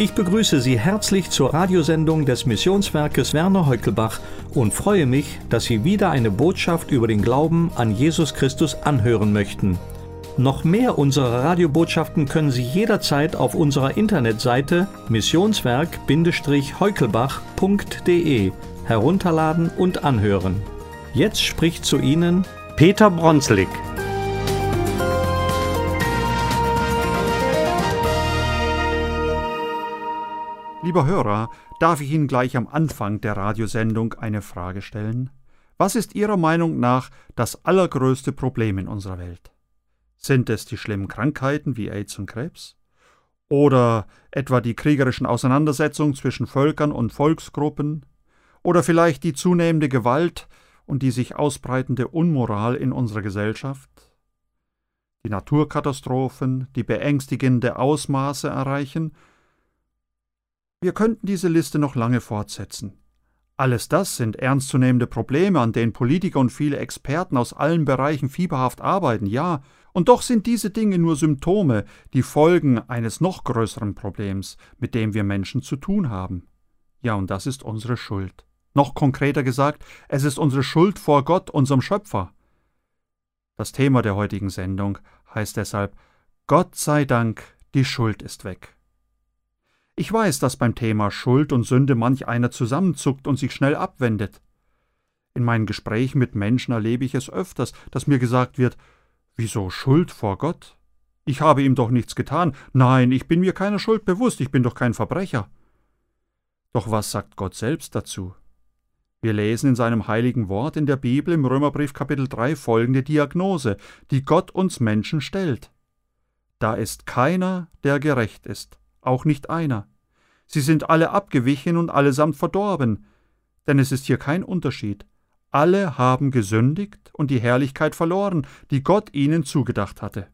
Ich begrüße Sie herzlich zur Radiosendung des Missionswerkes Werner Heukelbach und freue mich, dass Sie wieder eine Botschaft über den Glauben an Jesus Christus anhören möchten. Noch mehr unserer Radiobotschaften können Sie jederzeit auf unserer Internetseite missionswerk-heukelbach.de herunterladen und anhören. Jetzt spricht zu Ihnen Peter Bronslik. Lieber Hörer, darf ich Ihnen gleich am Anfang der Radiosendung eine Frage stellen? Was ist Ihrer Meinung nach das allergrößte Problem in unserer Welt? Sind es die schlimmen Krankheiten wie AIDS und Krebs? Oder etwa die kriegerischen Auseinandersetzungen zwischen Völkern und Volksgruppen? Oder vielleicht die zunehmende Gewalt und die sich ausbreitende Unmoral in unserer Gesellschaft? Die Naturkatastrophen, die beängstigende Ausmaße erreichen? Wir könnten diese Liste noch lange fortsetzen. Alles das sind ernstzunehmende Probleme, an denen Politiker und viele Experten aus allen Bereichen fieberhaft arbeiten, ja, und doch sind diese Dinge nur Symptome, die Folgen eines noch größeren Problems, mit dem wir Menschen zu tun haben. Ja, und das ist unsere Schuld. Noch konkreter gesagt, es ist unsere Schuld vor Gott, unserem Schöpfer. Das Thema der heutigen Sendung heißt deshalb: Gott sei Dank, die Schuld ist weg. Ich weiß, dass beim Thema Schuld und Sünde manch einer zusammenzuckt und sich schnell abwendet. In meinen Gesprächen mit Menschen erlebe ich es öfters, dass mir gesagt wird: Wieso Schuld vor Gott? Ich habe ihm doch nichts getan. Nein, ich bin mir keiner Schuld bewusst, ich bin doch kein Verbrecher. Doch was sagt Gott selbst dazu? Wir lesen in seinem heiligen Wort in der Bibel im Römerbrief Kapitel 3 folgende Diagnose, die Gott uns Menschen stellt. Da ist keiner, der gerecht ist, auch nicht einer. Sie sind alle abgewichen und allesamt verdorben, denn es ist hier kein Unterschied. Alle haben gesündigt und die Herrlichkeit verloren, die Gott ihnen zugedacht hatte.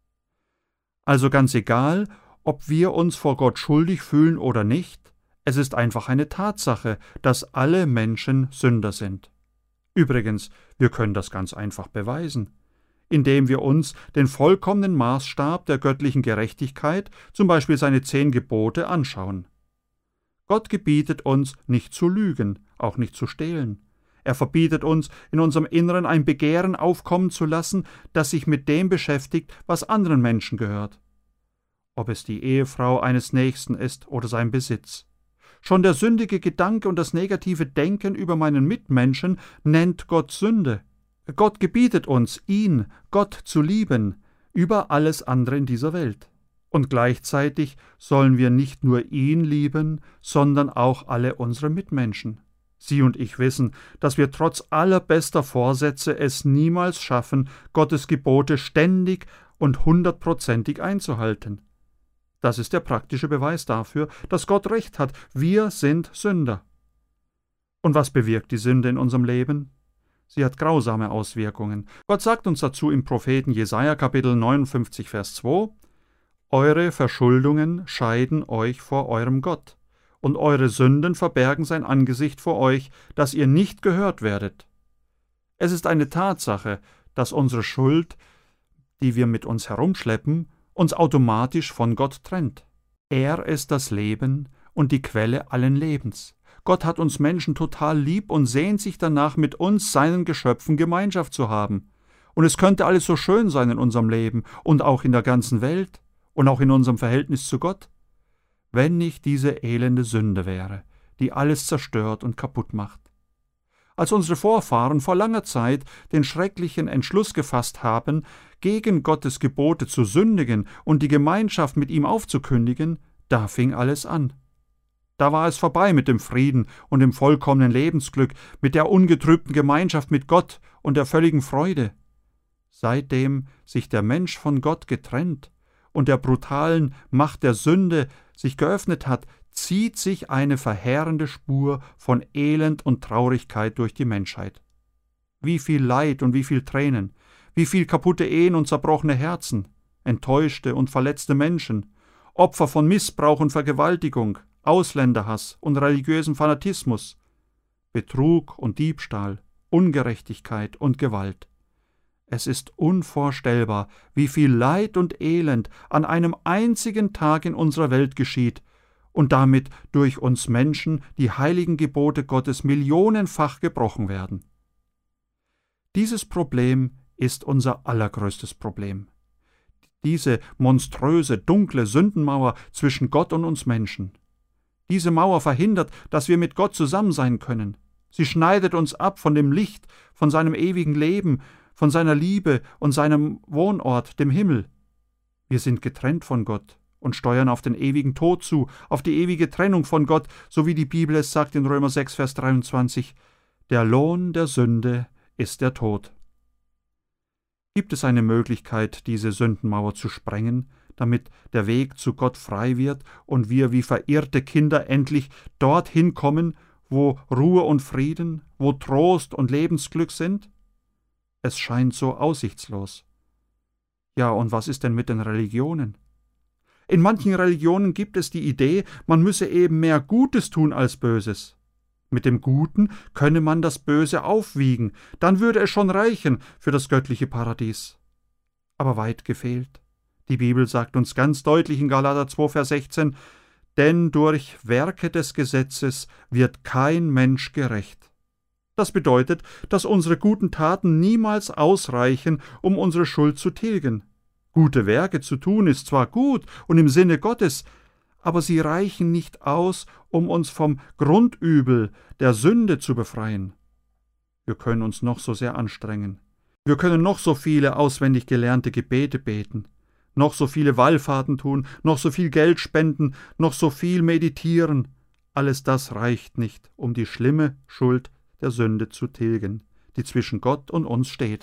Also ganz egal, ob wir uns vor Gott schuldig fühlen oder nicht, es ist einfach eine Tatsache, dass alle Menschen Sünder sind. Übrigens, wir können das ganz einfach beweisen, indem wir uns den vollkommenen Maßstab der göttlichen Gerechtigkeit, zum Beispiel seine 10 Gebote, anschauen. Gott gebietet uns, nicht zu lügen, auch nicht zu stehlen. Er verbietet uns, in unserem Inneren ein Begehren aufkommen zu lassen, das sich mit dem beschäftigt, was anderen Menschen gehört. Ob es die Ehefrau eines Nächsten ist oder sein Besitz. Schon der sündige Gedanke und das negative Denken über meinen Mitmenschen nennt Gott Sünde. Gott gebietet uns, ihn, Gott, zu lieben, über alles andere in dieser Welt. Und gleichzeitig sollen wir nicht nur ihn lieben, sondern auch alle unsere Mitmenschen. Sie und ich wissen, dass wir trotz allerbester Vorsätze es niemals schaffen, Gottes Gebote ständig und 100%ig einzuhalten. Das ist der praktische Beweis dafür, dass Gott recht hat. Wir sind Sünder. Und was bewirkt die Sünde in unserem Leben? Sie hat grausame Auswirkungen. Gott sagt uns dazu im Propheten Jesaja Kapitel 59, Vers 2: Eure Verschuldungen scheiden euch vor eurem Gott, und eure Sünden verbergen sein Angesicht vor euch, dass ihr nicht gehört werdet. Es ist eine Tatsache, dass unsere Schuld, die wir mit uns herumschleppen, uns automatisch von Gott trennt. Er ist das Leben und die Quelle allen Lebens. Gott hat uns Menschen total lieb und sehnt sich danach, mit uns, seinen Geschöpfen, Gemeinschaft zu haben. Und es könnte alles so schön sein in unserem Leben und auch in der ganzen Welt und auch in unserem Verhältnis zu Gott, wenn nicht diese elende Sünde wäre, die alles zerstört und kaputt macht. Als unsere Vorfahren vor langer Zeit den schrecklichen Entschluss gefasst haben, gegen Gottes Gebote zu sündigen und die Gemeinschaft mit ihm aufzukündigen, da fing alles an. Da war es vorbei mit dem Frieden und dem vollkommenen Lebensglück, mit der ungetrübten Gemeinschaft mit Gott und der völligen Freude. Seitdem sich der Mensch von Gott getrennt und der brutalen Macht der Sünde sich geöffnet hat, zieht sich eine verheerende Spur von Elend und Traurigkeit durch die Menschheit. Wie viel Leid und wie viel Tränen, wie viel kaputte Ehen und zerbrochene Herzen, enttäuschte und verletzte Menschen, Opfer von Missbrauch und Vergewaltigung, Ausländerhass und religiösen Fanatismus, Betrug und Diebstahl, Ungerechtigkeit und Gewalt. Es ist unvorstellbar, wie viel Leid und Elend an einem einzigen Tag in unserer Welt geschieht und damit durch uns Menschen die heiligen Gebote Gottes millionenfach gebrochen werden. Dieses Problem ist unser allergrößtes Problem. Diese monströse, dunkle Sündenmauer zwischen Gott und uns Menschen. Diese Mauer verhindert, dass wir mit Gott zusammen sein können. Sie schneidet uns ab von dem Licht, von seinem ewigen Leben, von seiner Liebe und seinem Wohnort, dem Himmel. Wir sind getrennt von Gott und steuern auf den ewigen Tod zu, auf die ewige Trennung von Gott, so wie die Bibel es sagt in Römer 6, Vers 23, der Lohn der Sünde ist der Tod. Gibt es eine Möglichkeit, diese Sündenmauer zu sprengen, damit der Weg zu Gott frei wird und wir wie verirrte Kinder endlich dorthin kommen, wo Ruhe und Frieden, wo Trost und Lebensglück sind? Es scheint so aussichtslos. Ja, und was ist denn mit den Religionen? In manchen Religionen gibt es die Idee, man müsse eben mehr Gutes tun als Böses. Mit dem Guten könne man das Böse aufwiegen, dann würde es schon reichen für das göttliche Paradies. Aber weit gefehlt. Die Bibel sagt uns ganz deutlich in Galater 2, Vers 16, denn durch Werke des Gesetzes wird kein Mensch gerecht. Das bedeutet, dass unsere guten Taten niemals ausreichen, um unsere Schuld zu tilgen. Gute Werke zu tun ist zwar gut und im Sinne Gottes, aber sie reichen nicht aus, um uns vom Grundübel der Sünde zu befreien. Wir können uns noch so sehr anstrengen. Wir können noch so viele auswendig gelernte Gebete beten, noch so viele Wallfahrten tun, noch so viel Geld spenden, noch so viel meditieren. Alles das reicht nicht, um die schlimme Schuld der Sünde zu tilgen, die zwischen Gott und uns steht.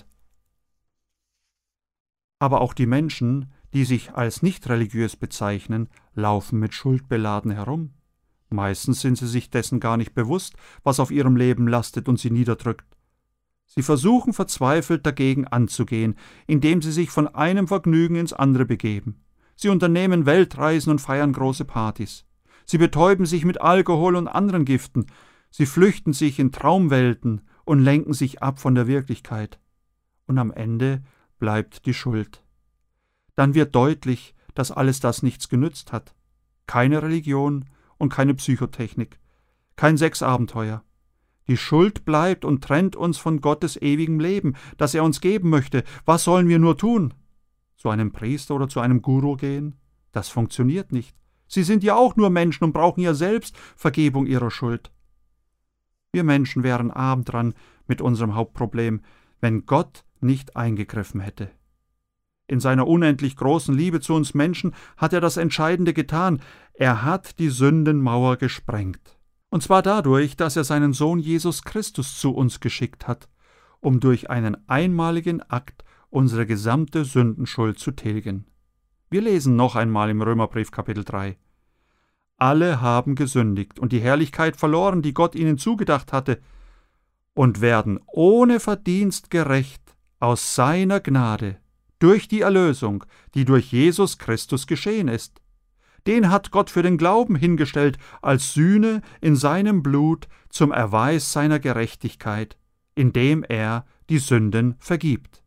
Aber auch die Menschen, die sich als nicht religiös bezeichnen, laufen mit Schuld beladen herum. Meistens sind sie sich dessen gar nicht bewusst, was auf ihrem Leben lastet und sie niederdrückt. Sie versuchen verzweifelt dagegen anzugehen, indem sie sich von einem Vergnügen ins andere begeben. Sie unternehmen Weltreisen und feiern große Partys. Sie betäuben sich mit Alkohol und anderen Giften. Sie flüchten sich in Traumwelten und lenken sich ab von der Wirklichkeit. Und am Ende bleibt die Schuld. Dann wird deutlich, dass alles das nichts genützt hat. Keine Religion und keine Psychotechnik, kein Sexabenteuer. Die Schuld bleibt und trennt uns von Gottes ewigem Leben, das er uns geben möchte. Was sollen wir nur tun? Zu einem Priester oder zu einem Guru gehen? Das funktioniert nicht. Sie sind ja auch nur Menschen und brauchen ja selbst Vergebung ihrer Schuld. Wir Menschen wären arm dran mit unserem Hauptproblem, wenn Gott nicht eingegriffen hätte. In seiner unendlich großen Liebe zu uns Menschen hat er das Entscheidende getan. Er hat die Sündenmauer gesprengt. Und zwar dadurch, dass er seinen Sohn Jesus Christus zu uns geschickt hat, um durch einen einmaligen Akt unsere gesamte Sündenschuld zu tilgen. Wir lesen noch einmal im Römerbrief Kapitel 3. Alle haben gesündigt und die Herrlichkeit verloren, die Gott ihnen zugedacht hatte, und werden ohne Verdienst gerecht aus seiner Gnade durch die Erlösung, die durch Jesus Christus geschehen ist. Den hat Gott für den Glauben hingestellt als Sühne in seinem Blut zum Erweis seiner Gerechtigkeit, indem er die Sünden vergibt.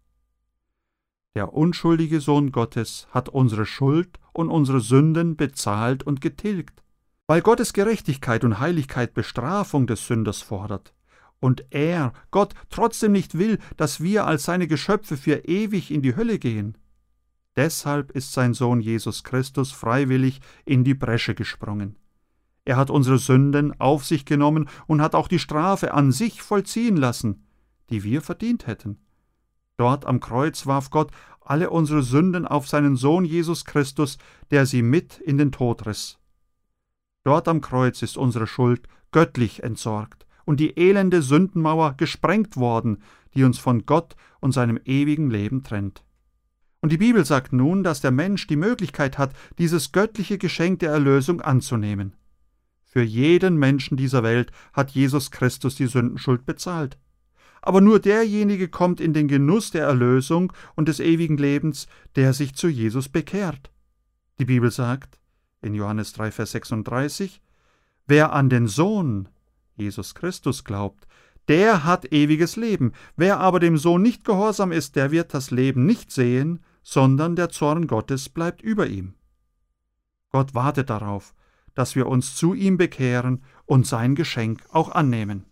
Der unschuldige Sohn Gottes hat unsere Schuld und unsere Sünden bezahlt und getilgt. Weil Gottes Gerechtigkeit und Heiligkeit Bestrafung des Sünders fordert und er, Gott, trotzdem nicht will, dass wir als seine Geschöpfe für ewig in die Hölle gehen. Deshalb ist sein Sohn Jesus Christus freiwillig in die Bresche gesprungen. Er hat unsere Sünden auf sich genommen und hat auch die Strafe an sich vollziehen lassen, die wir verdient hätten. Dort am Kreuz warf Gott alle unsere Sünden auf seinen Sohn Jesus Christus, der sie mit in den Tod riss. Dort am Kreuz ist unsere Schuld göttlich entsorgt und die elende Sündenmauer gesprengt worden, die uns von Gott und seinem ewigen Leben trennt. Und die Bibel sagt nun, dass der Mensch die Möglichkeit hat, dieses göttliche Geschenk der Erlösung anzunehmen. Für jeden Menschen dieser Welt hat Jesus Christus die Sündenschuld bezahlt. Aber nur derjenige kommt in den Genuss der Erlösung und des ewigen Lebens, der sich zu Jesus bekehrt. Die Bibel sagt in Johannes 3, Vers 36, wer an den Sohn, Jesus Christus, glaubt, der hat ewiges Leben. Wer aber dem Sohn nicht gehorsam ist, der wird das Leben nicht sehen, sondern der Zorn Gottes bleibt über ihm. Gott wartet darauf, dass wir uns zu ihm bekehren und sein Geschenk auch annehmen.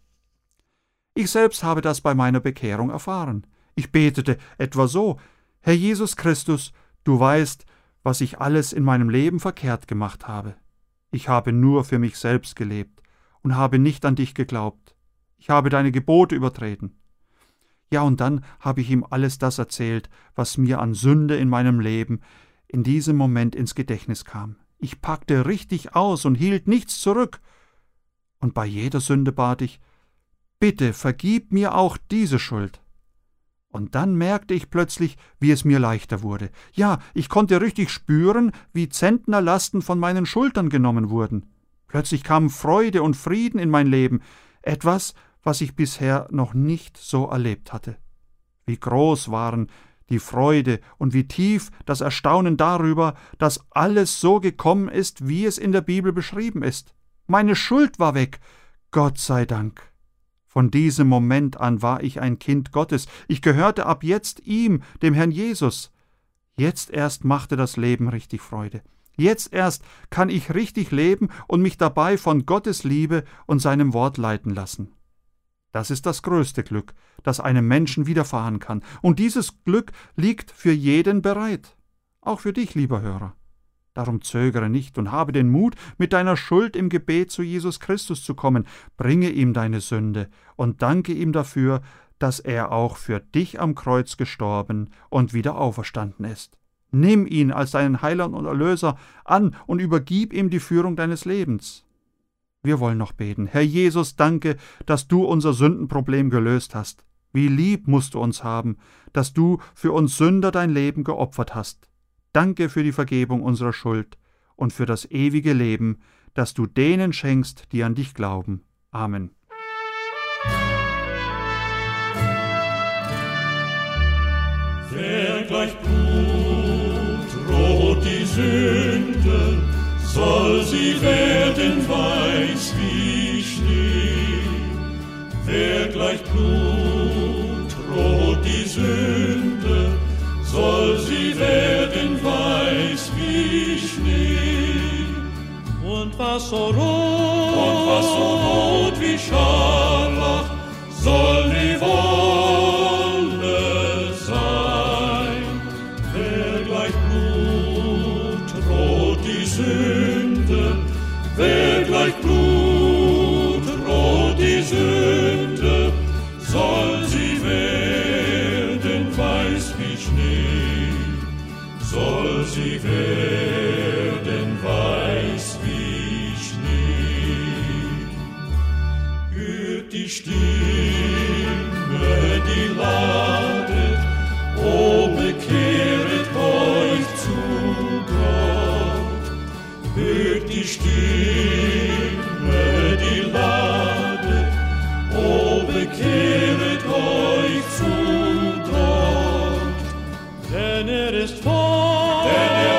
Ich selbst habe das bei meiner Bekehrung erfahren. Ich betete etwa so: Herr Jesus Christus, du weißt, was ich alles in meinem Leben verkehrt gemacht habe. Ich habe nur für mich selbst gelebt und habe nicht an dich geglaubt. Ich habe deine Gebote übertreten. Ja, und dann habe ich ihm alles das erzählt, was mir an Sünde in meinem Leben in diesem Moment ins Gedächtnis kam. Ich packte richtig aus und hielt nichts zurück. Und bei jeder Sünde bat ich: Bitte vergib mir auch diese Schuld. Und dann merkte ich plötzlich, wie es mir leichter wurde. Ja, ich konnte richtig spüren, wie Zentnerlasten von meinen Schultern genommen wurden. Plötzlich kam Freude und Frieden in mein Leben, etwas, was ich bisher noch nicht so erlebt hatte. Wie groß waren die Freude und wie tief das Erstaunen darüber, dass alles so gekommen ist, wie es in der Bibel beschrieben ist. Meine Schuld war weg, Gott sei Dank. Von diesem Moment an war ich ein Kind Gottes. Ich gehörte ab jetzt ihm, dem Herrn Jesus. Jetzt erst machte das Leben richtig Freude. Jetzt erst kann ich richtig leben und mich dabei von Gottes Liebe und seinem Wort leiten lassen. Das ist das größte Glück, das einem Menschen widerfahren kann. Und dieses Glück liegt für jeden bereit. Auch für dich, lieber Hörer. Darum zögere nicht und habe den Mut, mit deiner Schuld im Gebet zu Jesus Christus zu kommen. Bringe ihm deine Sünde und danke ihm dafür, dass er auch für dich am Kreuz gestorben und wieder auferstanden ist. Nimm ihn als deinen Heiland und Erlöser an und übergib ihm die Führung deines Lebens. Wir wollen noch beten. Herr Jesus, danke, dass du unser Sündenproblem gelöst hast. Wie lieb musst du uns haben, dass du für uns Sünder dein Leben geopfert hast. Danke für die Vergebung unserer Schuld und für das ewige Leben, das du denen schenkst, die an dich glauben. Amen. Wer gleich blutrot die Sünde, soll sie werden weiß wie Schnee. Wer gleich blutrot die Sünde, soll sie werden weiß wie Schnee. Und was so rot wie Scharlach, soll die Wolle sein. Wer gleich blutrot die Sünde, wer gleich blutrot die Sünde, soll sie werden weiß wie Schnee, soll sie werden weiß wie Schnee. Hört die Stimme, die ladet, o bekehret euch zu Gott. Hört die Stimme, die ladet, o bekehret euch zu Gott. Denn er ist voll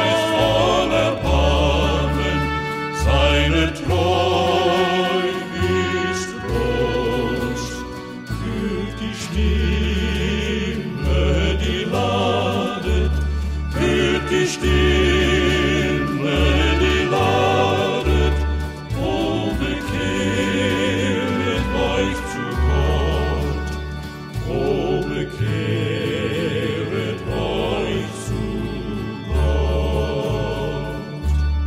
Erbarmen, seine Treu ist groß. Hört die Stimme, die ladet, hört die Stimme, die ladet, o bekehret euch zu Gott, o bekehret euch zu Gott.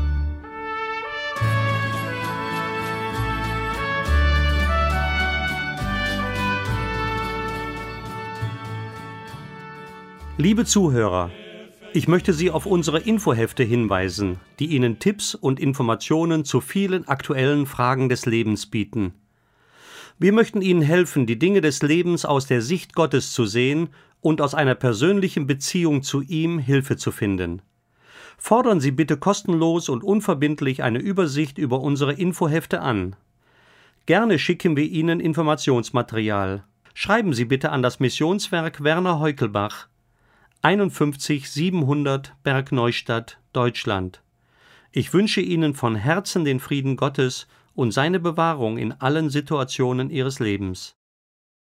Liebe Zuhörer, ich möchte Sie auf unsere Infohefte hinweisen, die Ihnen Tipps und Informationen zu vielen aktuellen Fragen des Lebens bieten. Wir möchten Ihnen helfen, die Dinge des Lebens aus der Sicht Gottes zu sehen und aus einer persönlichen Beziehung zu ihm Hilfe zu finden. Fordern Sie bitte kostenlos und unverbindlich eine Übersicht über unsere Infohefte an. Gerne schicken wir Ihnen Informationsmaterial. Schreiben Sie bitte an das Missionswerk Werner Heukelbach, 51 700 Bergneustadt, Deutschland. Ich wünsche Ihnen von Herzen den Frieden Gottes und seine Bewahrung in allen Situationen Ihres Lebens.